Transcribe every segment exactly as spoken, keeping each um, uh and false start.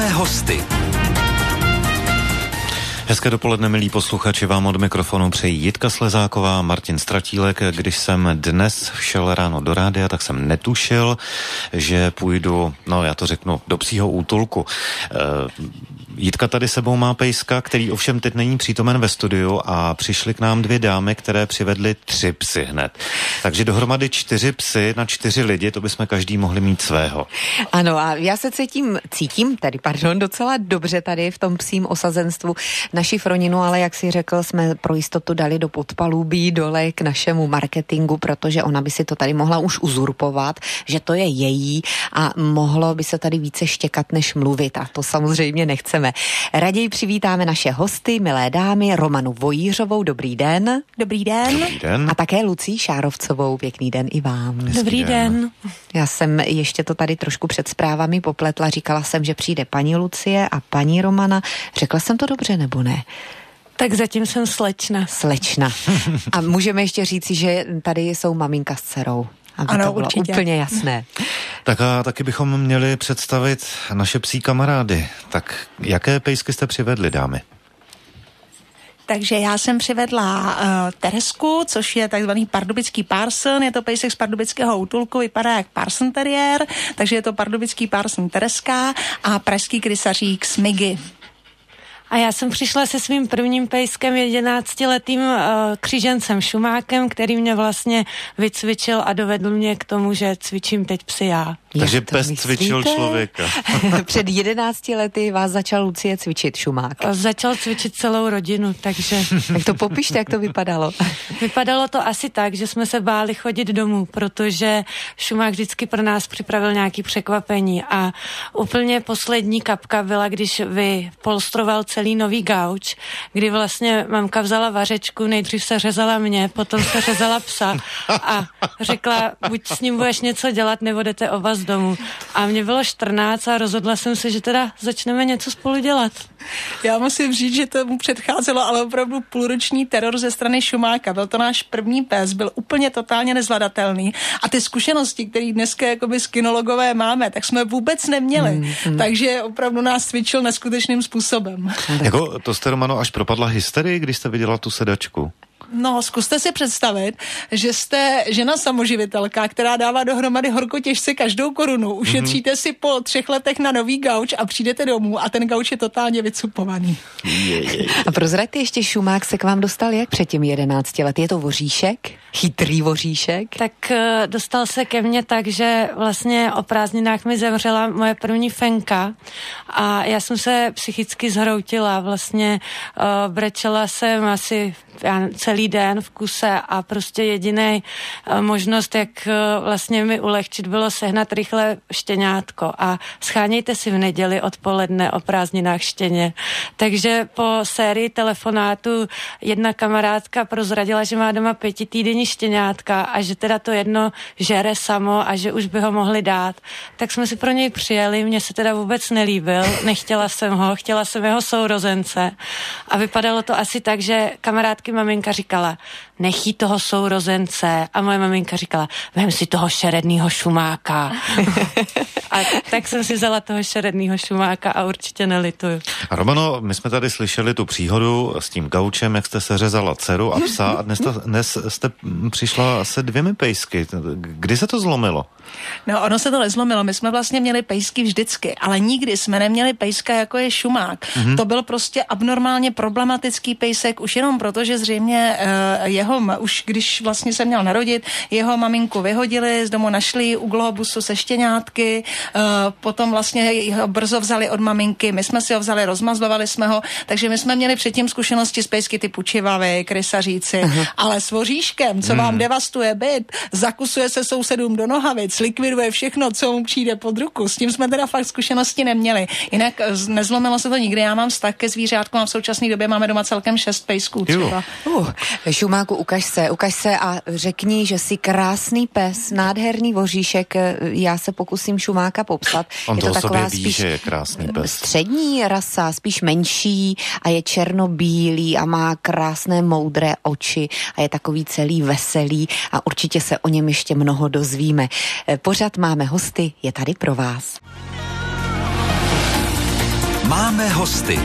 Máme hosty. Hezké dopoledne, milí posluchači, vám od mikrofonu přejí Jitka Slezáková, Martin Stratílek. Když jsem dnes šel ráno do rádia, tak jsem netušil, že půjdu, no já to řeknu, do psího útulku. E, Jitka tady sebou má pejska, který ovšem teď není přítomen ve studiu a přišly k nám dvě dámy, které přivedly tři psy hned. Takže dohromady čtyři psy na čtyři lidi, to bychom každý mohli mít svého. Ano, a já se cítím, cítím tady, pardon, docela dobře tady v tom psím osazenstvu. Naši Froninu, ale jak si řekl, jsme pro jistotu dali do podpalubí dole k našemu marketingu, protože ona by si to tady mohla už uzurpovat, že to je její a mohlo by se tady více štěkat než mluvit a to samozřejmě nechceme. Raději přivítáme naše hosty, milé dámy, Romanu Vojířovou, dobrý den. Dobrý den. Dobrý den. A také Lucii Šárovcovou, pěkný den i vám. Hezký dobrý den. den. Já jsem ještě to tady trošku před zprávami popletla, říkala jsem, že přijde paní Lucie a paní Romana. Řekla jsem to dobře nebo ne? Tak zatím jsem slečna. Slečna. A můžeme ještě říci, že tady jsou maminka s dcerou. Aby ano, to bylo určitě. Úplně jasné. Tak a taky bychom měli představit naše psí kamarády. Tak jaké pejsky jste přivedli, dámy? Takže já jsem přivedla uh, Teresku, což je takzvaný pardubický parson, je to pejsek z pardubického útulku, vypadá jak parson terrier, takže je to pardubický parson Tereska a pražský krysařík Smiggy. A já jsem přišla se svým prvním pejskem jedenáctiletým uh, křížencem Šumákem, který mě vlastně vycvičil a dovedl mě k tomu, že cvičím teď psy já. Takže pes cvičil člověka. Před jedenácti lety vás začal Lucie cvičit Šumák. A začal cvičit celou rodinu, takže... Tak to popište, jak to vypadalo. Vypadalo to asi tak, že jsme se báli chodit domů, protože Šumák vždycky pro nás připravil nějaké překvapení a úplně poslední kapka byla, když vypolstroval celý nový gauč, kdy vlastně mamka vzala vařečku, nejdřív se řezala mě, potom se řezala psa a řekla, buď s ním budeš něco dělat, nebo jdete oba z domu. A mě bylo čtrnáct a rozhodla jsem se, že teda začneme něco spolu dělat. Já musím říct, že tomu předcházelo ale opravdu půlroční teror ze strany Šumáka. Byl to náš první pes, byl úplně totálně nezvladatelný a ty zkušenosti, které dneska jakoby z kinologové máme, tak jsme vůbec neměli. Hmm, hmm. Takže opravdu nás cvičil neskutečným způsobem. Jako to jste, Romano, až propadla hysterii, když jste viděla tu sedačku? No, zkuste si představit, že jste žena samoživitelka, která dává dohromady horko těžce každou korunu. Ušetříte mm-hmm. si po třech letech na nový gauč a přijdete domů a ten gauč je totálně vycupovaný. Je, je, je. A prozraďte ještě, Šumák se k vám dostal jak před těmi jedenácti lety? Je to voříšek? Chytrý voříšek? Tak uh, dostal se ke mně tak, že vlastně o prázdninách mi zemřela moje první fenka a já jsem se psychicky zhroutila. Vlastně uh, brečela jsem asi já, celý den v kuse a prostě jediný uh, možnost, jak uh, vlastně mi ulehčit, bylo sehnat rychle štěňátko a schánějte si v neděli odpoledne o prázdninách štěně. Takže po sérii telefonátů jedna kamarádka prozradila, že má doma pětitýdenní štěňátka a že teda to jedno žere samo a že už by ho mohli dát. Tak jsme si pro něj přijeli, mně se teda vůbec nelíbil, nechtěla jsem ho, chtěla jsem jeho sourozence a vypadalo to asi tak, že kamarádky maminka říkala, nech jí toho sourozence a moje maminka říkala, vem si toho šerednýho Šumáka. A tak jsem si vzala toho šerednýho Šumáka a určitě nelituju. A Romano, my jsme tady slyšeli tu příhodu s tím gaučem, jak jste se řezala dceru a psa a dnes, ta, dnes jste přišla se dvěmi pejsky. Kdy se to zlomilo? No, ono se to nezlomilo. My jsme vlastně měli pejsky vždycky, ale nikdy jsme neměli pejska, jako je Šumák. Mm-hmm. To byl prostě abnormálně problematický pejsek, už jenom proto, že zřejmě uh, jeho, už když vlastně se měl narodit, jeho maminku vyhodili, z domu našli u globusu se štěňátky, uh, potom vlastně ho brzo vzali od maminky, my jsme si ho vzali, rozmazlovali jsme ho, takže my jsme měli předtím zkušenosti s pejsky typu čivavy, krysaříci, uh-huh. ale s voříškem, co mm. vám devastuje byt, zakusuje se sousedům do nohavic, likviduje všechno, co mu přijde pod ruku. S tím jsme teda fakt zkušenosti neměli. Jinak nezlomilo se to nikdy. Já mám vztah ke zvířátku a v současné době máme doma celkem šest pejsků třeba. Uh, Šumáku, ukaž se, ukaž se a řekni, že jsi krásný pes, nádherný voříšek. Já se pokusím Šumáka popsat. On je to, to taková sobě ví, spíš že je krásný pes. Střední rasa, spíš menší a je černobílý a má krásné moudré oči a je takový celý veselý a určitě se o něm ještě mnoho dozvíme. Pořád máme hosty, je tady pro vás. Máme hosty.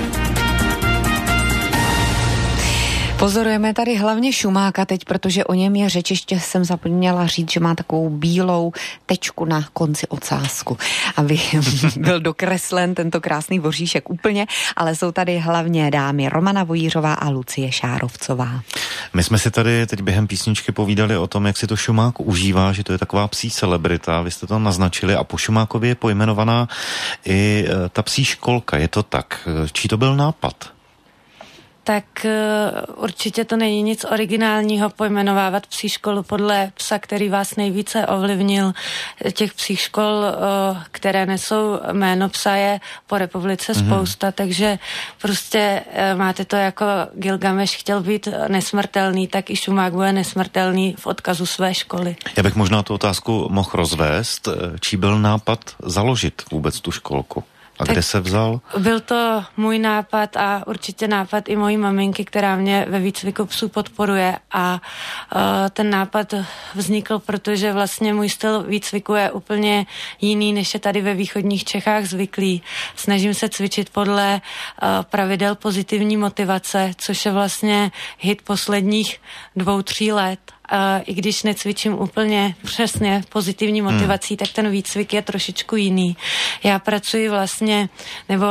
Pozorujeme tady hlavně Šumáka teď, protože o něm je řeč, ještě jsem zapomněla říct, že má takovou bílou tečku na konci ocásku, aby byl dokreslen tento krásný voříšek úplně, ale jsou tady hlavně dámy Romana Vojířová a Lucie Šárovcová. My jsme si tady teď během písničky povídali o tom, jak si to Šumák užívá, že to je taková psí celebrita, vy jste to naznačili a po Šumákově je pojmenovaná i ta psí školka, je to tak? Čí to byl nápad? Tak uh, určitě to není nic originálního pojmenovávat psí školu podle psa, který vás nejvíce ovlivnil. Těch psích škol, uh, které nesou jméno psa, je po republice mm-hmm. spousta, takže prostě uh, máte to jako Gilgameš chtěl být nesmrtelný, tak i Šumák bude nesmrtelný v odkazu své školy. Já bych možná tu otázku mohl rozvést. Čí byl nápad založit vůbec tu školku? A kde se vzal? Byl to můj nápad a určitě nápad i mojí maminky, která mě ve výcviku psů podporuje a uh, ten nápad vznikl, protože vlastně můj styl výcviku je úplně jiný, než je tady ve východních Čechách zvyklý. Snažím se cvičit podle uh, pravidel pozitivní motivace, což je vlastně hit posledních dvou, tří let. Uh, I když necvičím úplně přesně pozitivní motivací, hmm. tak ten výcvik je trošičku jiný. Já pracuji vlastně, nebo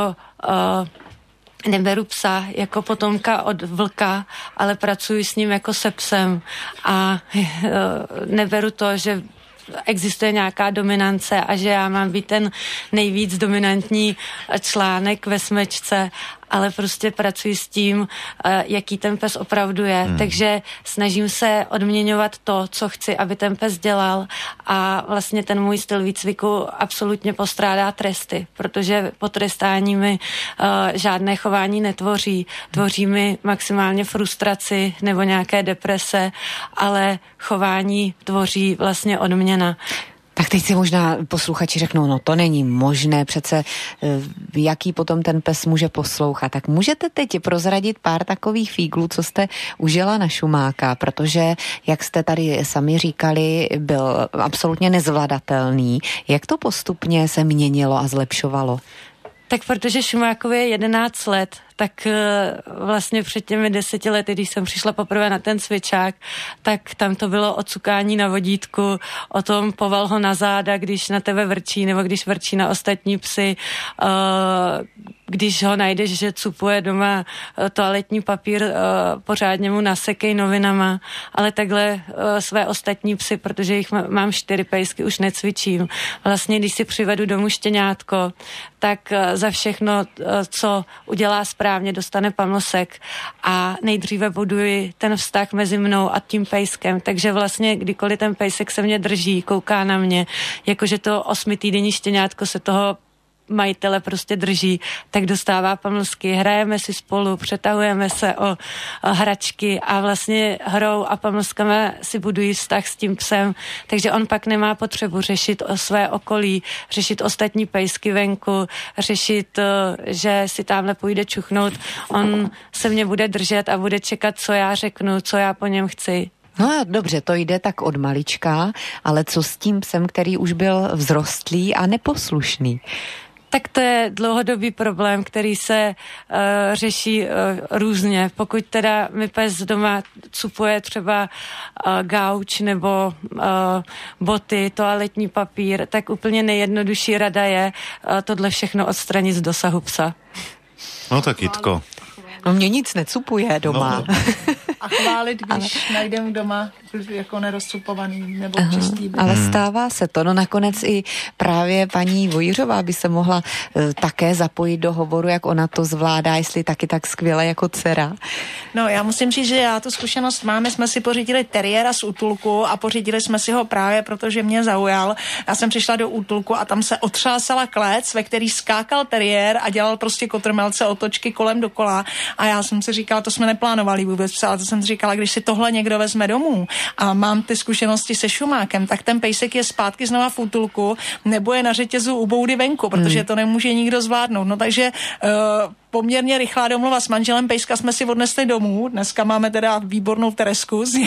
uh, neberu psa jako potomka od vlka, ale pracuji s ním jako se psem a uh, neberu to, že existuje nějaká dominance a že já mám být ten nejvíc dominantní článek ve smečce, ale prostě pracuji s tím, jaký ten pes opravdu je. Hmm. Takže snažím se odměňovat to, co chci, aby ten pes dělal a vlastně ten můj styl výcviku absolutně postrádá tresty, protože potrestání mi uh, žádné chování netvoří. Tvoří mi maximálně frustraci nebo nějaké deprese, ale chování tvoří vlastně odměna. Tak teď si možná posluchači řeknou, no to není možné, přece jaký potom ten pes může poslouchat. Tak můžete teď prozradit pár takových fíglů, co jste užila na Šumáka, protože, jak jste tady sami říkali, byl absolutně nezvladatelný. Jak to postupně se měnilo a zlepšovalo? Tak protože Šumákovi je jedenáct let, tak vlastně před těmi deseti lety, když jsem přišla poprvé na ten cvičák, tak tam to bylo o cukání na vodítku, o tom poval ho na záda, když na tebe vrčí, nebo když vrčí na ostatní psy, když ho najdeš, že cupuje doma toaletní papír, pořádně mu nasekej novinama, ale takhle své ostatní psy, protože jich mám čtyři pejsky, už necvičím. Vlastně, když si přivedu domů štěňátko, tak za všechno, co udělá správně, dostane pamlsek a nejdříve buduji ten vztah mezi mnou a tím pejskem, takže vlastně kdykoliv ten pejsek se mě drží, kouká na mě, jakože to osmitýdenní štěňátko se toho majitele prostě drží, tak dostává pamlsky, hrajeme si spolu, přetahujeme se o, o hračky a vlastně hrou a pamlskama si budují vztah s tím psem, takže on pak nemá potřebu řešit o své okolí, řešit ostatní pejsky venku, řešit, že si tamhle půjde čuchnout, on se mě bude držet a bude čekat, co já řeknu, co já po něm chci. No dobře, to jde tak od malička, ale co s tím psem, který už byl vzrostlý a neposlušný? Tak to je dlouhodobý problém, který se uh, řeší uh, různě. Pokud teda mi pes doma cupuje třeba uh, gauč nebo uh, boty, toaletní papír, tak úplně nejjednodušší rada je uh, tohle všechno odstranit z dosahu psa. No tak Jitko. No mě nic necupuje doma. No. A chválit, když ale... najdem doma jako nerozcupovaný nebo Aha, čistý byt. Ale stává se to. No nakonec i právě paní Vojířová by se mohla uh, také zapojit do hovoru, jak ona to zvládá, jestli taky tak skvěle jako dcera. No já musím říct, že já tu zkušenost mám. My jsme si pořídili teriéra z útulku a pořídili jsme si ho právě, protože mě zaujal. Já jsem přišla do útulku a tam se otřásala klec, ve který skákal teriér a dělal prostě kotrmelce otočky kolem dokola. A já jsem si říkala, to jsme neplánovali vůbec, ale to jsem si říkala, když si tohle někdo vezme domů a mám ty zkušenosti se Šumákem, tak ten pejsek je zpátky znova v útulku nebo je na řetězu u boudy venku, protože to nemůže nikdo zvládnout. No takže uh, poměrně rychlá domluva s manželem, pejska jsme si odnesli domů, dneska máme teda výbornou Teresku z,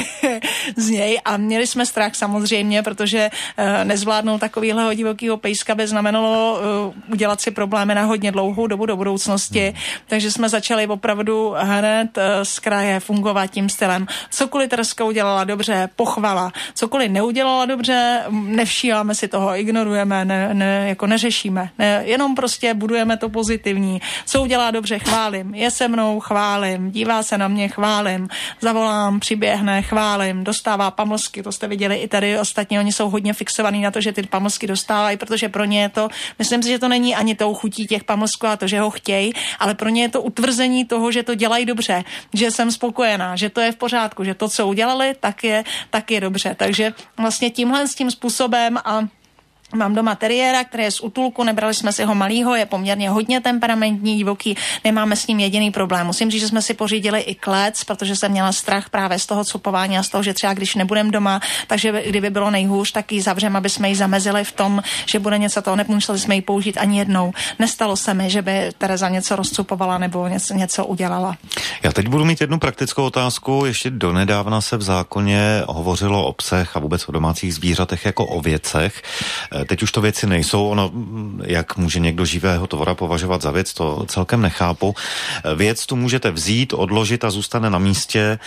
z něj a měli jsme strach samozřejmě, protože uh, nezvládnout takovýhleho divokýho pejska by znamenalo uh, udělat si problémy na hodně dlouhou dobu do budoucnosti, hmm. takže jsme začali opravdu hned uh, z kraje fungovat tím stylem. Cokoliv Tereska udělala dobře, pochvala, cokoliv neudělala dobře, nevšímáme si toho, ignorujeme, ne, ne, jako neřešíme, ne, jenom prostě budujeme to pozitivní. Co udělá dobře, chválím, je se mnou, chválím, dívá se na mě, chválím, zavolám, přiběhne, chválím, dostává pamlsky, to jste viděli i tady ostatně, oni jsou hodně fixovaní na to, že ty pamlsky dostávají, protože pro ně je to, myslím si, že to není ani tou chutí těch pamlsků a to, že ho chtějí, ale pro ně je to utvrzení toho, že to dělají dobře, že jsem spokojená, že to je v pořádku, že to, co udělali, tak je, tak je dobře. Takže vlastně tímhle s tím způsobem a mám doma teriéra, který je z útulku, nebrali jsme si ho malýho, je poměrně hodně temperamentní, divoký, nemáme s ním jediný problém. Musím říct, že jsme si pořídili i klec, protože jsem měla strach právě z toho cupování a z toho, že třeba když nebudem doma, takže kdyby bylo nejhůř, tak ji zavřem, aby jsme ji zamezili v tom, že bude něco toho, nemuseli jsme ji použít ani jednou. Nestalo se mi, že by Tereza něco rozcupovala nebo něco, něco udělala. Já teď budu mít jednu praktickou otázku. Ještě donedávna se v zákoně hovořilo o psech a vůbec o domácích zvířatech jako o věcech. Teď už to věci nejsou, ono, jak může někdo živého tvora považovat za věc, to celkem nechápu. Věc tu můžete vzít, odložit a zůstane na místě,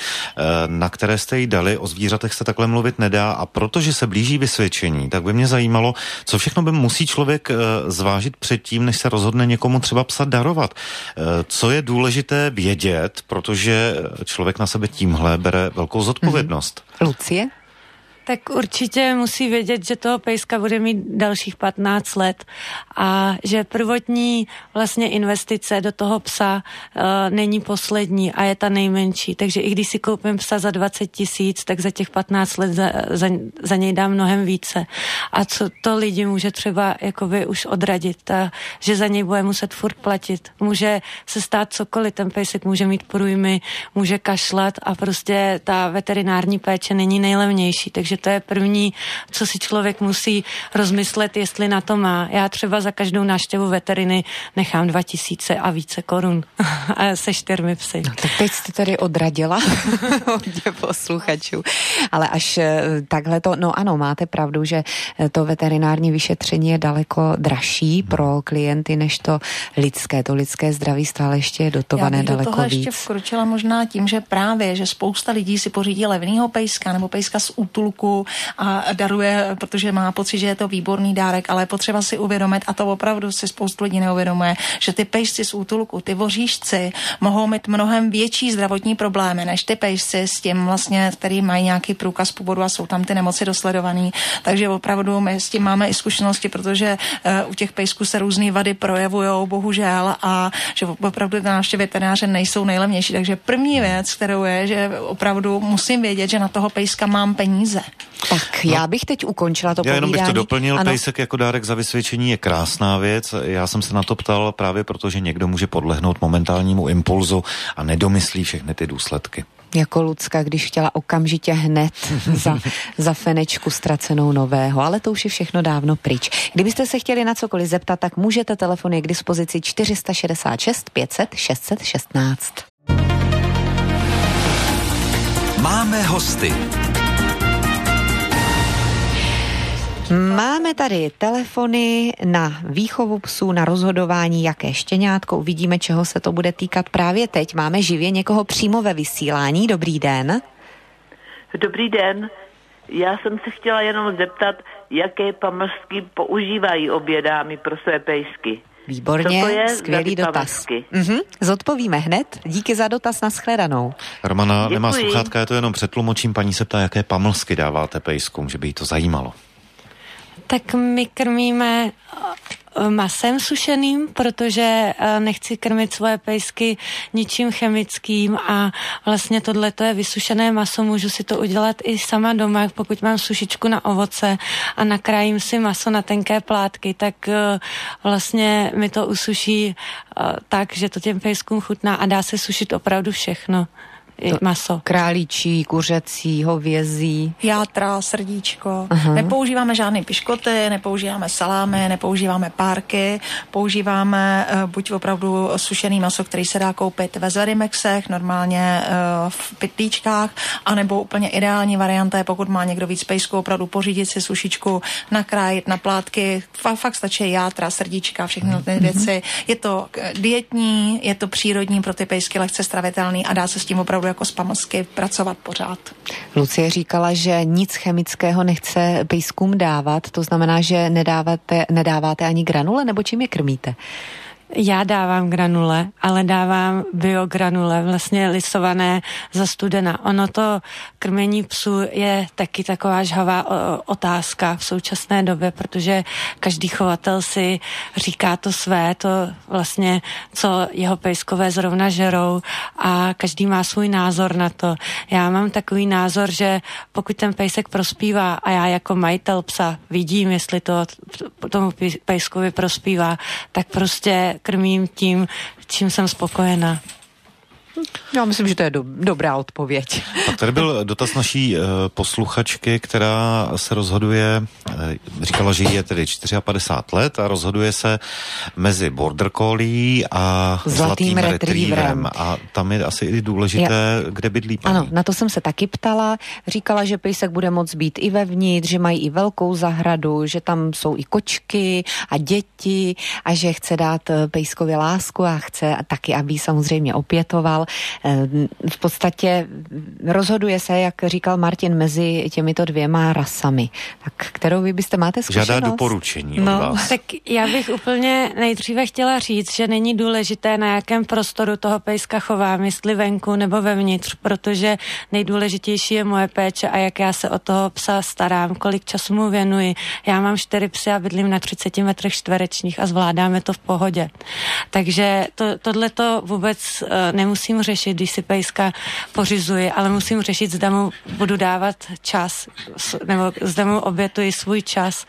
na které jste ji dali, o zvířatech se takhle mluvit nedá a protože se blíží vysvědčení, tak by mě zajímalo, co všechno by musí člověk zvážit předtím, než se rozhodne někomu třeba psa darovat. Co je důležité vědět, protože člověk na sebe tímhle bere velkou zodpovědnost. Mm-hmm. Lucie? Tak určitě musí vědět, že toho pejska bude mít dalších patnáct let a že prvotní vlastně investice do toho psa uh, není poslední a je ta nejmenší. Takže i když si koupím psa za dvacet tisíc, tak za těch patnáct let za, za, za něj dám mnohem více. A co to lidi může třeba jakoby už odradit, a, že za něj bude muset furt platit. Může se stát cokoliv, ten pejsek může mít průjmy, může kašlat a prostě ta veterinární péče není nejlevnější. Takže to je první, co si člověk musí rozmyslet, jestli na to má. Já třeba za každou návštěvu veteriny nechám dva tisíce a více korun a se čtyřmi psy. No, tak teď jste tady odradila hodně posluchačů. Ale až takhle to, no ano, máte pravdu, že to veterinární vyšetření je daleko dražší pro klienty, než to lidské. To lidské zdraví stále ještě je dotované daleko víc. Já bych do toho ještě vkročila možná tím, že právě, že spousta lidí si pořídí levnýho pejska nebo pejska z útulku a daruje, protože má pocit, že je to výborný dárek, ale je potřeba si uvědomit, a to opravdu si spoustu lidí neuvědomuje, že ty pejsci z útulku, ty voříšci mohou mít mnohem větší zdravotní problémy, než ty pejsci s tím vlastně, který mají nějaký průkaz původu a jsou tam ty nemoci dosledovaný. Takže opravdu my s tím máme i zkušenosti, protože uh, u těch pejsků se různý vady projevujou, bohužel, a že opravdu ty návštěvy veterináře nejsou nejlevnější. Takže první věc, kterou je, že opravdu musím vědět, že na toho pejska mám peníze. Tak no, já bych teď ukončila to já povídání. Já jenom bych to doplnil, ano. Pejsek jako dárek za vysvědčení je krásná věc. Já jsem se na to ptal právě proto, že někdo může podlehnout momentálnímu impulzu a nedomyslí všechny ty důsledky. Jako Lucka, když chtěla okamžitě hned za, za fenečku ztracenou nového, ale to už je všechno dávno pryč. Kdybyste se chtěli na cokoliv zeptat, tak můžete, telefon je k dispozici čtyři šest šest pět set šest set šestnáct. Máme hosty. Máme tady telefony na výchovu psů, na rozhodování, jaké štěňátko. Uvidíme, čeho se to bude týkat právě teď. Máme živě někoho přímo ve vysílání. Dobrý den. Dobrý den. Já jsem se chtěla jenom zeptat, jaké pamlsky používají obě dámy pro své pejsky. Výborně, skvělý dotaz. Mhm, zodpovíme hned. Díky za dotaz, nashledanou. Romana Děkuji. Nemá sluchátka, je to jenom přetlumočím. Paní se ptá, jaké pamlsky dáváte pejskům, že by jí to zajímalo. Tak my krmíme masem sušeným, protože nechci krmit svoje pejsky ničím chemickým a vlastně tohleto je vysušené maso, můžu si to udělat i sama doma, pokud mám sušičku na ovoce a nakrájím si maso na tenké plátky, tak vlastně mi to usuší tak, že to těm pejskům chutná a dá se sušit opravdu všechno. maso. Králíčí, kuřecí, hovězí. Játra, srdíčko. Aha. Nepoužíváme žádné piškoty, nepoužíváme salámy, nepoužíváme párky, používáme uh, buď opravdu sušený maso, který se dá koupit ve Zverimexech, normálně uh, v pytlíčkách, anebo úplně ideální varianta je, pokud má někdo víc pejsku, opravdu pořídit si sušičku, nakrájet na plátky, fakt, fakt stačí játra, srdíčka, všechny ty věci. Je to dietní, je to přírodní pro ty pejsky, lehce stravitelný a dá se s tím opravdu jako z pamlsky pracovat pořád. Lucie říkala, že nic chemického nechce pejskům dávat, to znamená, že nedáváte, nedáváte ani granule, nebo čím je krmíte? Já dávám granule, ale dávám biogranule, vlastně lisované za studena. Ono to krmení psů je taky taková žhavá otázka v současné době, protože každý chovatel si říká to své, to vlastně, co jeho pejskové zrovna žerou a každý má svůj názor na to. Já mám takový názor, že pokud ten pejsek prospívá a já jako majitel psa vidím, jestli to tomu pejskovi prospívá, tak prostě krmím tím, čím jsem spokojená. Já myslím, že to je do, dobrá odpověď. Pak tady byl dotaz naší e, posluchačky, která se rozhoduje, e, říkala, že jí je tedy padesát čtyři let a rozhoduje se mezi border collie a zlatým, zlatým retrieverem. retrieverem. A tam je asi i důležité, Já, kde bydlí paní. Ano, na to jsem se taky ptala. Říkala, že pejsek bude moct být i vevnitř, že mají i velkou zahradu, že tam jsou i kočky a děti a že chce dát pejskovi lásku a chce taky, aby ji samozřejmě opětoval. V podstatě rozhoduje se, jak říkal Martin, mezi těmito dvěma rasami. Tak kterou vy byste máte zkušenost? Žádá doporučení no, od vás. Tak já bych úplně nejdříve chtěla říct, že není důležité, na jakém prostoru toho pejska chovám, jestli venku nebo vevnitř, protože nejdůležitější je moje péče a jak já se o toho psa starám, kolik času mu věnuji. Já mám čtyři psy a bydlím na třiceti metrech čtverečních a zvládáme to v pohodě. Takže to, tohleto vůbec uh, nemusím řešit, když si pejska pořizuji, ale musím řešit, zda mu budu dávat čas, nebo zda mu obětuji svůj čas.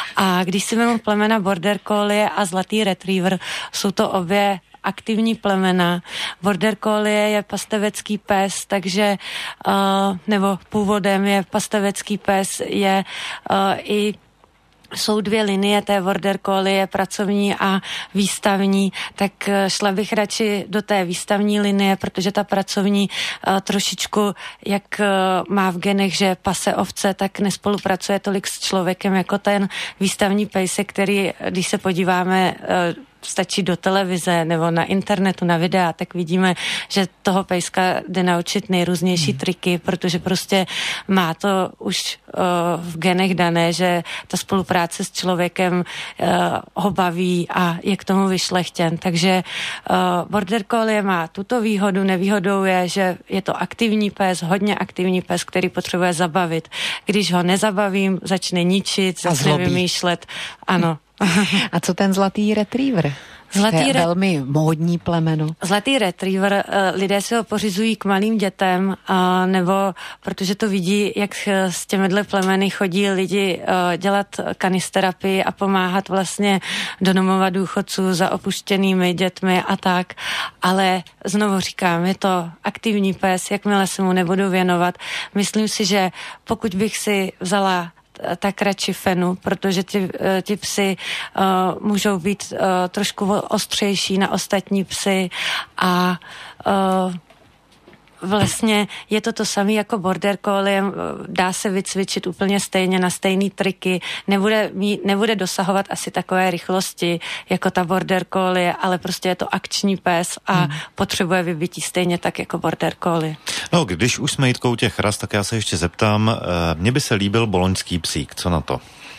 A když si vemu plemena border collie a zlatý retriever, jsou to obě aktivní plemena. Border collie je pastevecký pes, takže uh, nebo původem je pastevecký pes, je uh, i jsou dvě linie té border collie, pracovní a výstavní, tak šla bych radši do té výstavní linie, protože ta pracovní uh, trošičku, jak uh, má v genech, že pase ovce, tak nespolupracuje tolik s člověkem jako ten výstavní pejsek, který, když se podíváme uh, stačí do televize nebo na internetu, na videa, tak vidíme, že toho pejska jde naučit nejrůznější hmm. triky, protože prostě má to už uh, v genech dané, že ta spolupráce s člověkem uh, ho baví a je k tomu vyšlechtěn. Takže uh, border collie má tuto výhodu, nevýhodou je, že je to aktivní pes, hodně aktivní pes, který potřebuje zabavit. Když ho nezabavím, začne ničit, začne vymýšlet. Ano. A co ten zlatý retriever? Zlatý to je re... velmi módní plemeno. Zlatý retriever, lidé si ho pořizují k malým dětem, nebo protože to vidí, jak s těmihle plemeny chodí lidi dělat kanisterapii a pomáhat vlastně do domova důchodců za opuštěnými dětmi a tak. Ale znovu říkám, je to aktivní pes, jakmile se mu nebudu věnovat. Myslím si, že pokud bych si vzala tak radši fenu, protože ty, ty psy uh, můžou být uh, trošku ostřejší na ostatní psy a uh, vlastně je to to samé jako border collie, dá se vycvičit úplně stejně na stejný triky, nebude, mít, nebude dosahovat asi takové rychlosti jako ta border collie, ale prostě je to akční pes a hmm. potřebuje vybití stejně tak jako border collie. No, když už jsme Jitkou těch ras, tak já se ještě zeptám, mně by se líbil boloňský psík, co na to?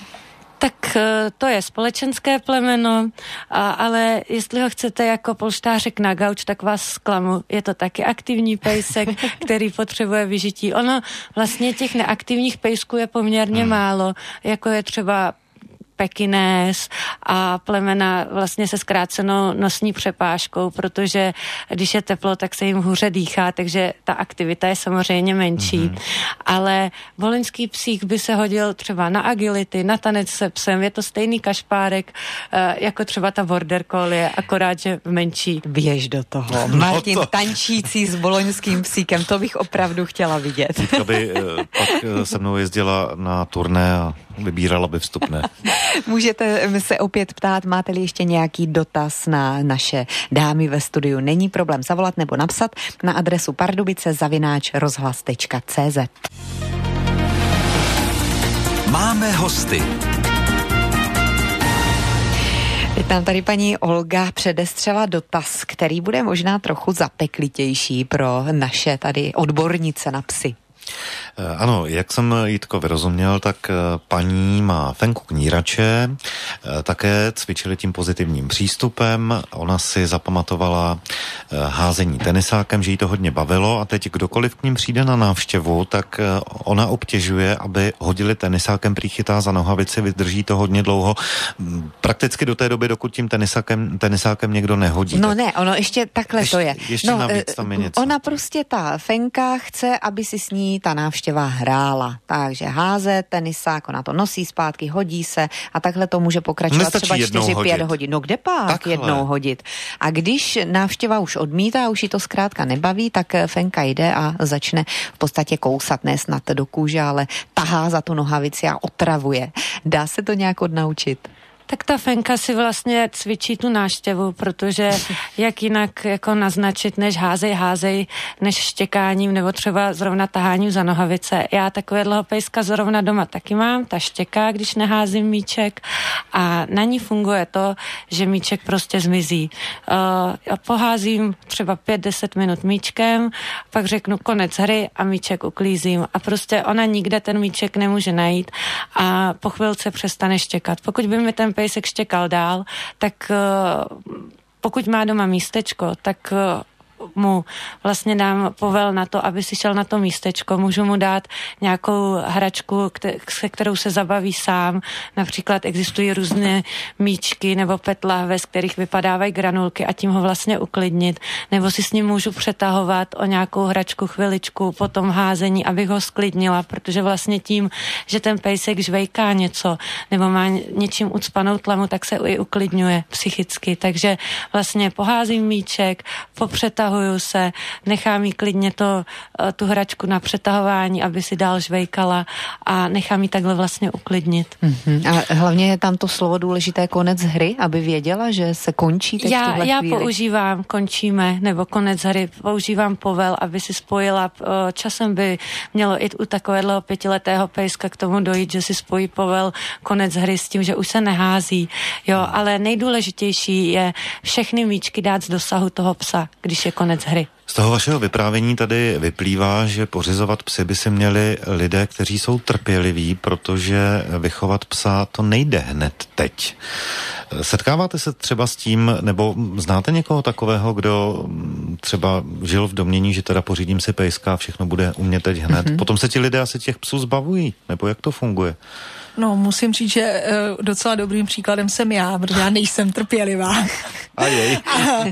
Tak to je společenské plemeno, a, ale jestli ho chcete jako polštářek na gauč, tak vás zklamu. Je to taky aktivní pejsek, který potřebuje vyžití. Ono vlastně těch neaktivních pejsků je poměrně hmm. málo, jako je třeba Pekinés a plemena vlastně se zkrácenou nosní přepážkou, protože když je teplo, tak se jim hůře dýchá, takže ta aktivita je samozřejmě menší. Mm-hmm. Ale volyňský psík by se hodil třeba na agility, na tanec se psem, je to stejný kašpárek, jako třeba ta border collie, akorát, že menší. Běž do toho. Martin to... tančící s boloňským psíkem, to bych opravdu chtěla vidět. Jitka by pak se mnou jezdila na turné a vybírala by vstupné. Můžete se opět ptát, máte-li ještě nějaký dotaz na naše dámy ve studiu. Není problém zavolat nebo napsat na adresu pardubice zavináč rozhlas tečka cé zet. Máme hosty. Teď nám tady paní Olga předestřela dotaz, který bude možná trochu zapeklitější pro naše tady odbornice na psy. Ano, jak jsem Jitko vyrozuměl, tak paní má fenku knírače, také cvičili tím pozitivním přístupem, ona si zapamatovala házení tenisákem, že jí to hodně bavilo a teď kdokoliv k ním přijde na návštěvu, tak ona obtěžuje, aby hodili tenisákem, prý chytá za nohavici, vydrží to hodně dlouho, prakticky do té doby, dokud tím tenisákem, tenisákem někdo nehodí. No tak... ne, ono ještě takhle ještě, to je. Ještě no, navíc tam je něco. Ona prostě ta fenka chce, aby si s ní ta návštěva hrála. Takže házet tenisák, ona to nosí zpátky, hodí se a takhle to může pokračovat třeba čtyři pět hodin. No kde pak takhle. Jednou hodit. A když návštěva už odmítá, už jí to zkrátka nebaví, tak fenka jde a začne v podstatě kousat, ne snad do kůže, ale tahá za tu nohavici a otravuje. Dá se to nějak odnaučit? Tak ta fenka si vlastně cvičí tu návštěvu, protože jak jinak jako naznačit, než házej, házej, než štěkáním nebo třeba zrovna taháním za nohavice. Já takového pejska zrovna doma taky mám, ta štěká, když neházím míček a na ní funguje to, že míček prostě zmizí. Uh, já poházím třeba pět deset minut míčkem, pak řeknu konec hry a míček uklízím a prostě ona nikde ten míček nemůže najít a po chvilce přestane štěkat. Pokud by mi ten pejsek štěkal dál, tak uh, pokud má doma místečko, tak uh, mu vlastně dám povel na to, aby si šel na to místečko. Můžu mu dát nějakou hračku, se kterou se zabaví sám. Například existují různé míčky nebo petláhve, z kterých vypadávají granulky a tím ho vlastně uklidnit. Nebo si s ním můžu přetahovat o nějakou hračku chviličku po tom házení, abych ho sklidnila, protože vlastně tím, že ten pejsek žvejká něco nebo má něčím ucpanou tlamu, tak se i uklidňuje psychicky. Takže vlastně poházím míček, popřetahuju se, nechám jí klidně to, tu hračku na přetahování, aby si dál žvejkala a nechám jí takhle vlastně uklidnit. Mm-hmm. A hlavně je tam to slovo důležité konec hry, aby věděla, že se končí teď já, v tuhle já chvíli. používám končíme, nebo konec hry, používám povel, aby si spojila, časem by mělo i u takového pětiletého pejska k tomu dojít, že si spojí povel konec hry s tím, že už se nehází. Jo, ale nejdůležitější je všechny míčky dát z dosahu toho psa, když je konec hry. Z toho vašeho vyprávění tady vyplývá, že pořizovat psy by si měli lidé, kteří jsou trpěliví, protože vychovat psa to nejde hned teď. Setkáváte se třeba s tím, nebo znáte někoho takového, kdo třeba žil v domnění, že teda pořídím si pejska a všechno bude u mě teď hned. Mm-hmm. Potom se ti lidé asi těch psů zbavují, nebo jak to funguje? No, musím říct, že uh, docela dobrým příkladem jsem já, protože já nejsem trpělivá. A jej. a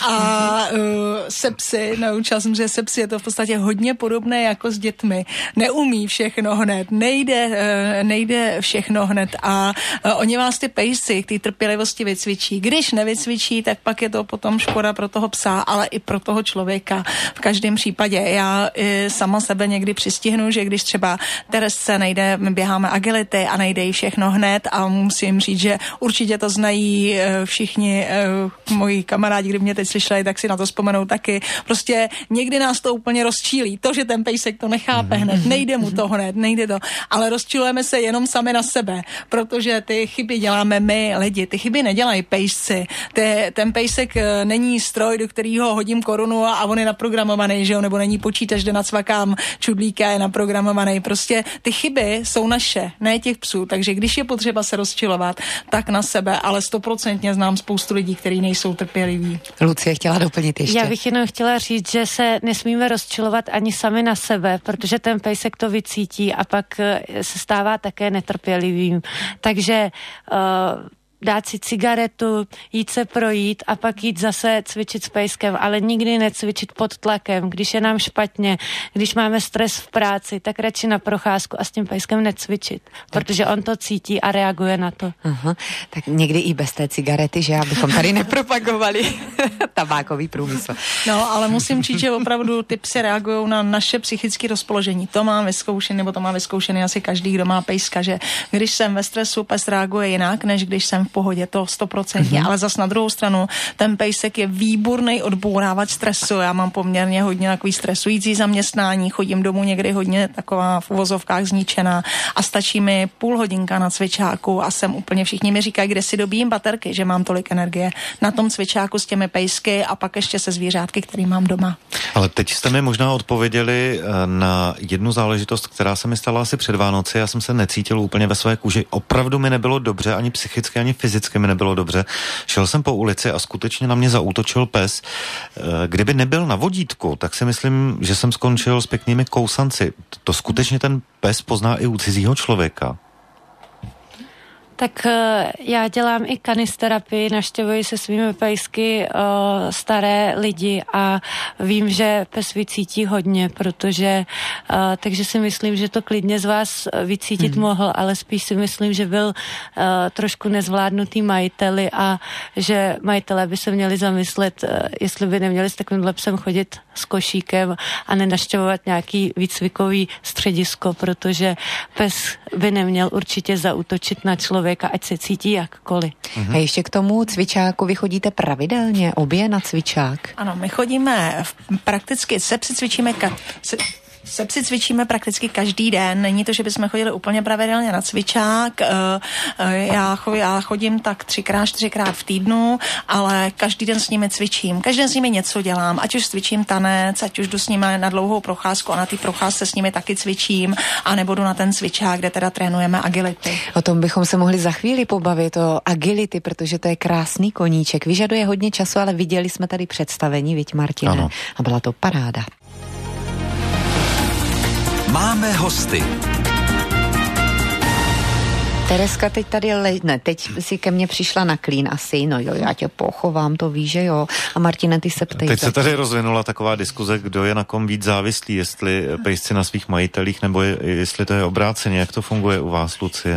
a uh, se psy, naučila jsem, že se psy je to v podstatě hodně podobné jako s dětmi. Neumí všechno hned, nejde, uh, nejde všechno hned a uh, oni vás ty pejsy k té trpělivosti vycvičí. Když nevycvičí, tak pak je to potom škoda pro toho psa, ale i pro toho člověka. V každém případě já uh, sama sebe někdy přistihnu, že když třeba Teresce nejde, my běháme agility a nejde jí všechno hned a musím říct, že určitě to znají všichni moji kamarádi, kdy mě teď slyšeli, tak si na to vzpomenou taky. Prostě někdy nás to úplně rozčílí. To, že ten pejsek to nechápe hned, nejde mu to hned, nejde to. Ale rozčilujeme se jenom sami na sebe, protože ty chyby děláme my lidi. Ty chyby nedělají pejsci. Ty, ten pejsek není stroj, do kterého hodím korunu a on je naprogramovaný, že jo, nebo není počítač, kde nacvakám čudlíka, je naprogramovaný. Prostě ty chyby jsou naše, ne těch psů. Takže když je potřeba se rozčilovat, tak na sebe, ale stoprocentně znám spoustu lidí, kteří nejsou trpěliví. Lucie chtěla doplnit ještě. Já bych jenom chtěla říct, že se nesmíme rozčilovat ani sami na sebe, protože ten pejsek to vycítí a pak se stává také netrpělivým. Takže uh, dát si cigaretu, jít se projít a pak jít zase cvičit s pejskem, ale nikdy necvičit pod tlakem. Když je nám špatně, když máme stres v práci, tak radši na procházku a s tím pejskem necvičit, protože on to cítí a reaguje na to. Aha, tak někdy i bez té cigarety, že abychom tady nepropagovali tabákový průmysl. No, ale musím říct, že opravdu ty psy reagují na naše psychické rozpoložení. To mám vyzkoušený, nebo to má vyzkoušený asi každý, kdo má pejska, že když jsem ve stresu, pes reaguje jinak, než když jsem v pohodě, to stoprocentně, mm-hmm. ale zas na druhou stranu ten pejsek je výborný odbourávač stresu. Já mám poměrně hodně takový stresující zaměstnání, chodím domů někdy hodně taková v uvozovkách zničená a stačí mi půl hodinka na cvičáku a jsem úplně, všichni mi říkají, kde si dobíjím baterky, že mám tolik energie na tom cvičáku s těmi pejsky a pak ještě se zvířátky, který mám doma. Ale teď jste mi možná odpověděli na jednu záležitost, která se mi stala asi před Vánoci. Já jsem se necítil úplně ve své kůži. Opravdu mi nebylo dobře, ani psychicky, ani fyzicky mi nebylo dobře. Šel jsem po ulici a skutečně na mě zaútočil pes. Kdyby nebyl na vodítku, tak si myslím, že jsem skončil s pěknými kousanci. To skutečně ten pes pozná i u cizího člověka. Tak já dělám i kanisterapii, navštěvuji se svými pejsky o, staré lidi a vím, že pes vycítí hodně, protože o, takže si myslím, že to klidně z vás vycítit hmm. mohl, ale spíš si myslím, že byl o, trošku nezvládnutý majiteli a že majitelé by se měli zamyslet, o, jestli by neměli s takovýmhle psem chodit s košíkem a nenavštěvovat nějaký výcvikový středisko, protože pes by neměl určitě zaútočit na člověka, ať se cítí jakkoliv. Mhm. A ještě k tomu cvičáku, vy chodíte pravidelně obě na cvičák? Ano, my chodíme v, prakticky, se cvičíme ka, se, se cvičíme prakticky každý den. Není to, že bychom chodili úplně pravidelně na cvičák. Já, já chodím tak třikrát, čtyřikrát v týdnu, ale každý den s nimi cvičím. Každý den s nimi něco dělám. Ať už cvičím tanec, ať už jdu s nimi na dlouhou procházku a na té procházce s nimi taky cvičím, a nebo jdu na ten cvičák, kde teda trénujeme agility. O tom bychom se mohli za chvíli pobavit, o agility, protože to je krásný koníček. Vyžaduje hodně času, ale viděli jsme tady představení, viď, Martine? Ano. A byla to paráda. Máme hosty. Tereska teď tady le... ne, teď si ke mně přišla na klín asi, no jo, já tě pochovám, to víš, že jo. A Martine, ty se ptej. Teď se tady rozvinula taková diskuze, kdo je na kom víc závislý, jestli pejsci na svých majitelích, nebo je, jestli to je obráceně. Jak to funguje u vás, Lucie?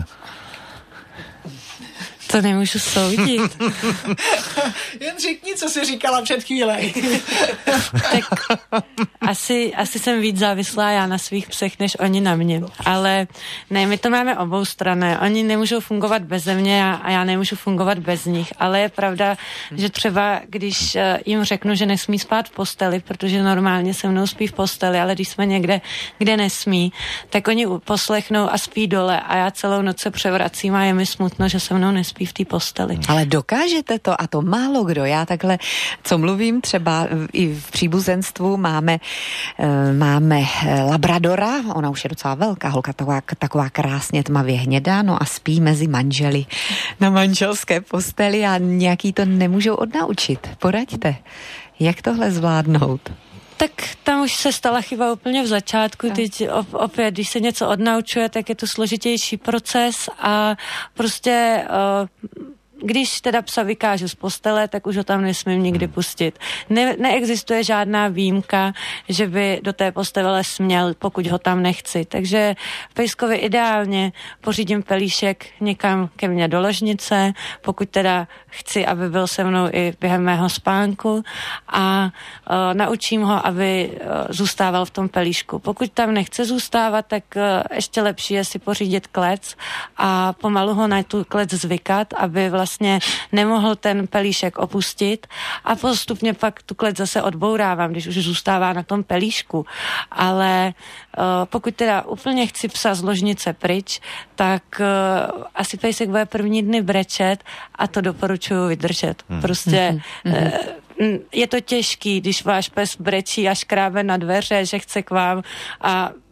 To nemůžu soudit. Jen řekni, co jsi říkala před chvílí. Tak asi, asi jsem víc závislá já na svých psech, než oni na mě. Ale ne, my to máme obou strany. Oni nemůžou fungovat beze mě a, a já nemůžu fungovat bez nich. Ale je pravda, že třeba, když jim řeknu, že nesmí spát v posteli, protože normálně se mnou spí v posteli, ale když jsme někde, kde nesmí, tak oni poslechnou a spí dole a já celou noc se převracím a je mi smutno, že se mnou nespí v té posteli. Ale dokážete to, a to málo kdo. Já takhle, co mluvím, třeba i v příbuzenstvu máme, e, máme labradora, ona už je docela velká holka, taková, taková krásně tmavě hnědá, no a spí mezi manželi na manželské posteli a nějaký to nemůžou odnaučit. Poraďte, jak tohle zvládnout? Tak tam už se stala chyba úplně v začátku. Teď opět, když se něco odnaučuje, tak je to složitější proces a prostě uh, když teda psa vykážu z postele, tak už ho tam nesmím nikdy pustit. Ne, neexistuje žádná výjimka, že by do té postele směl, pokud ho tam nechci. Takže pejskovi ideálně pořídím pelíšek někam ke mně do ložnice, pokud teda chci, aby byl se mnou i během mého spánku a uh, naučím ho, aby uh, zůstával v tom pelíšku. Pokud tam nechce zůstávat, tak uh, ještě lepší je si pořídit klec a pomalu ho na tu klec zvykat, aby vlastně vlastně nemohl ten pelíšek opustit a postupně pak tu klec zase odbourávám, když už zůstává na tom pelíšku. Ale uh, pokud teda úplně chci psa z ložnice pryč, tak uh, asi pejsek bude první dny brečet a to doporučuji vydržet. Hmm. Prostě uh, je to těžký, když váš pes brečí a škrábe na dveře, že chce k vám a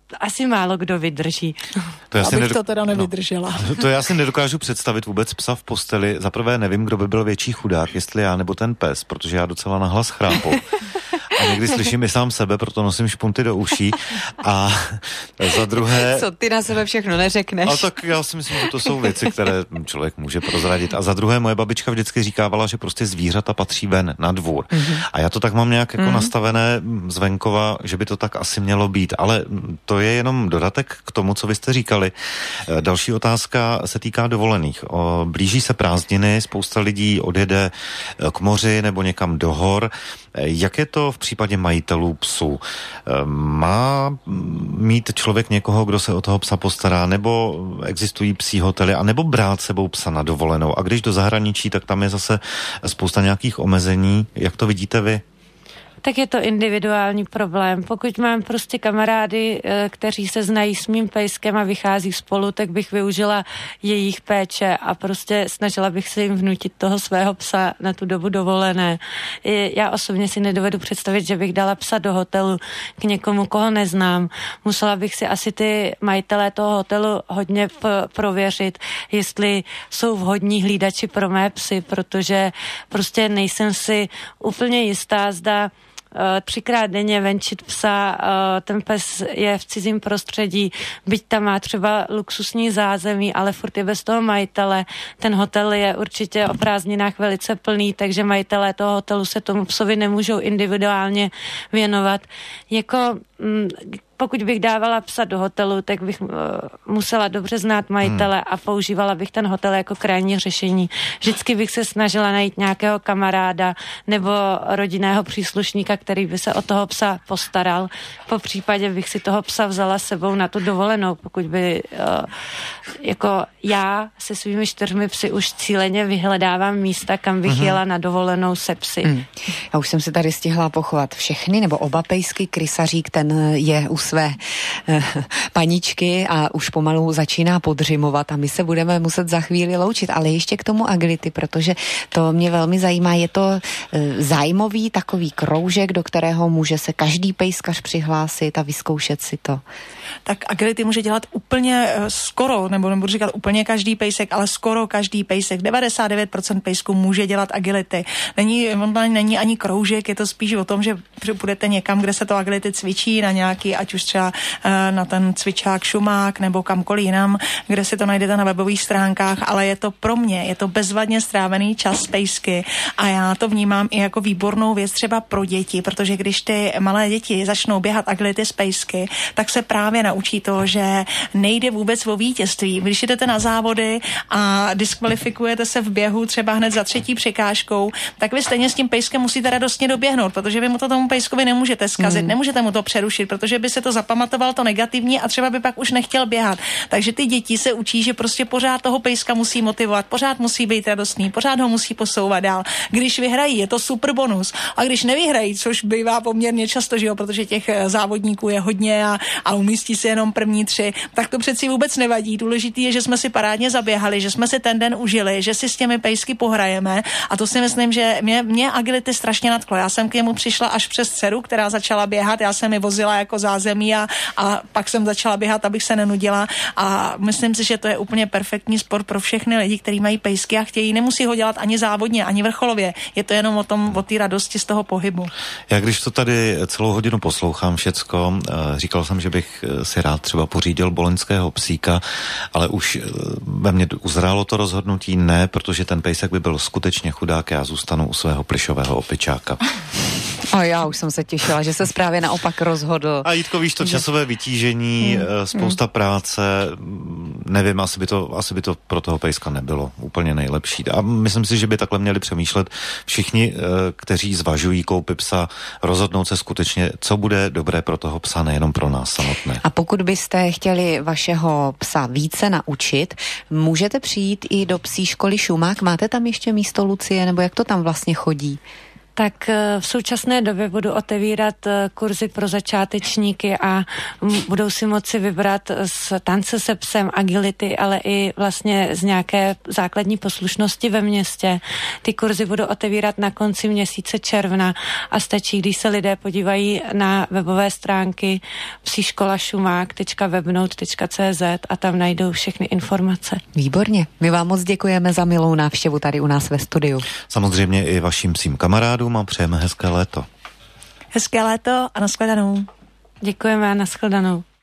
asi málo kdo vydrží. To já Abych nedok- to teda nevydržela. No, to já si nedokážu představit vůbec psa v posteli. Za prvé nevím, kdo by byl větší chudák, jestli já nebo ten pes, protože já docela nahlas chrápu. A někdy slyším i sám sebe, proto nosím špunty do uší. A za druhé... Co ty na sebe všechno neřekneš? A tak já si myslím, že to jsou věci, které člověk může prozradit. A za druhé moje babička vždycky říkávala, že prostě zvířata patří ven na dvůr. Mm-hmm. A já to tak mám nějak jako mm-hmm. nastavené z venkova, že by to tak asi mělo být. Ale to je jenom dodatek k tomu, co vy jste říkali. Další otázka se týká dovolených. O, blíží se prázdniny, spousta lidí odjede k moři nebo někam do hor. Jak je to v případě majitelů psů? Má mít člověk někoho, kdo se o toho psa postará, nebo existují psí hotely, anebo brát sebou psa na dovolenou? A když do zahraničí, tak tam je zase spousta nějakých omezení. Jak to vidíte vy? Tak je to individuální problém. Pokud mám prostě kamarády, kteří se znají s mým pejskem a vychází spolu, tak bych využila jejich péče a prostě snažila bych se jim vnutit toho svého psa na tu dobu dovolené. Já osobně si nedovedu představit, že bych dala psa do hotelu k někomu, koho neznám. Musela bych si asi ty majitelé toho hotelu hodně p- prověřit, jestli jsou vhodní hlídači pro mé psy, protože prostě nejsem si úplně jistá, zda třikrát denně venčit psa, ten pes je v cizím prostředí, byť tam má třeba luxusní zázemí, ale furt je bez toho majitele. Ten hotel je určitě o prázdninách velice plný, takže majitelé toho hotelu se tomu psovi nemůžou individuálně věnovat. Jako pokud bych dávala psa do hotelu, tak bych uh, musela dobře znát majitele hmm. a používala bych ten hotel jako krajní řešení. Vždycky bych se snažila najít nějakého kamaráda nebo rodinného příslušníka, který by se o toho psa postaral. Po případě bych si toho psa vzala sebou na tu dovolenou, pokud by uh, jako já se svými čtyřmi psy už cíleně vyhledávám místa, kam bych hmm. jela na dovolenou se psy. Hmm. Já už jsem si tady stihla pochovat všechny, nebo oba pejsky. Krysařík, ten je u své eh, paničky a už pomalu začíná podřimovat a my se budeme muset za chvíli loučit, ale ještě k tomu agility, protože to mě velmi zajímá. Je to eh, zájmový takový kroužek, do kterého může se každý pejskař přihlásit a vyzkoušet si to. Tak agility může dělat úplně uh, skoro, nebo nebudu říkat úplně každý pejsek, ale skoro každý pejsek. devadesát devět procent pejsků může dělat agility. Není, není ani kroužek, je to spíš o tom, že půjdete někam, kde se to agility cvičí, na nějaký, ať už třeba uh, na ten cvičák, šumák nebo kamkoliv jinam, kde si to najdete na webových stránkách, ale je to pro mě, je to bezvadně strávený čas pejsky a já to vnímám i jako výbornou věc třeba pro děti, protože když ty malé děti začnou běhat agility z pejsky, tak se právě naučí to, že nejde vůbec o vítězství. Když jdete na závody a diskvalifikujete se v běhu třeba hned za třetí překážkou, tak vy stejně s tím pejskem musíte radostně doběhnout, protože vy mu to tomu pejskovi nemůžete zkazit, mm. nemůžete mu to přerušit, protože by se to zapamatoval to negativní a třeba by pak už nechtěl běhat. Takže ty děti se učí, že prostě pořád toho pejska musí motivovat, pořád musí být radostný, pořád ho musí posouvat dál. Když vyhrají, je to super bonus. A když nevyhrají, což bývá poměrně často, že jo, protože těch závodníků je hodně a, a umístí se jenom první tři, tak to přeci vůbec nevadí. Důležitý je, že jsme si parádně zaběhali, že jsme si ten den užili, že si s těmi pejsky pohrajeme a to si myslím, že mě, mě agility strašně nadchlo. Já jsem k němu přišla až přes dceru, která začala běhat, já jsem ji vozila jako zázemí a, a pak jsem začala běhat, abych se nenudila a myslím si, že to je úplně perfektní sport pro všechny lidi, kteří mají pejsky a chtějí, nemusí ho dělat ani závodně, ani vrcholově. Je to jenom o tom, o té radosti z toho pohybu. Já když to tady celou hodinu poslouchám všecko, říkal jsem, že bych si rád třeba pořídil boloňského psíka, ale už ve mně uzrálo to rozhodnutí ne, protože ten pejsek by byl skutečně chudák, já zůstanu u svého plyšového opičáka. A já už jsem se těšila, že se právě naopak rozhodl. A Jitko, víš, to časové vytížení, hmm. spousta hmm. práce, nevím, asi by, to, asi by to pro toho pejska nebylo úplně nejlepší. A myslím si, že by takhle měli přemýšlet všichni, kteří zvažují koupy psa, rozhodnout se skutečně, co bude dobré pro toho psa, nejenom pro nás samotné. A pokud byste chtěli vašeho psa více naučit, můžete přijít i do psí školy Šumák. Máte tam ještě místo, Lucie, nebo jak to tam vlastně chodí? Tak v současné době budu otevírat kurzy pro začátečníky a budou si moci vybrat z tance se psem, agility, ale i vlastně z nějaké základní poslušnosti ve městě. Ty kurzy budu otevírat na konci měsíce června a stačí, když se lidé podívají na webové stránky psíškola šumák tečka webnote tečka cé zet a tam najdou všechny informace. Výborně. My vám moc děkujeme za milou návštěvu tady u nás ve studiu. Samozřejmě i vašim psím kamarádům a přejeme hezké léto. Hezké léto a nashledanou. Děkujeme a nashledanou.